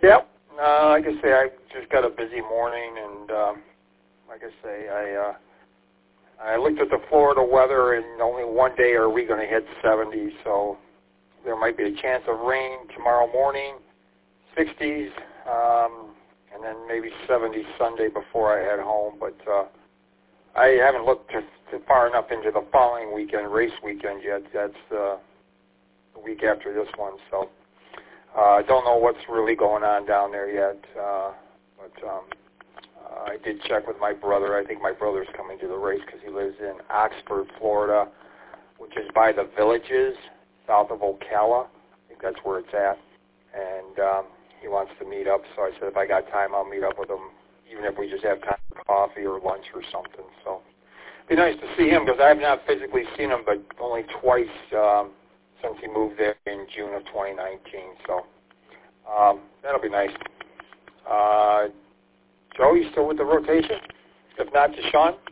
Yep. Like I say, I just got a busy morning, and like I say, I looked at the Florida weather, and only one day are we going to hit 70, so there might be a chance of rain tomorrow morning, 60s, and then maybe 70 Sunday before I head home. But I haven't looked far enough into the following weekend, race weekend yet. That's the week after this one, so I don't know what's really going on down there yet. But I did check with my brother. I think my brother's coming to the race because he lives in Oxford, Florida, which is by the Villages, south of Ocala. I think that's where it's at. And he wants to meet up, so I said if I got time, I'll meet up with him, even if we just have time for coffee or lunch or something. So it'd be nice to see him because I have not physically seen him, but only twice since he moved there in June of 2019. So that'll be nice. Joe, you still with the rotation? If not, to Sean?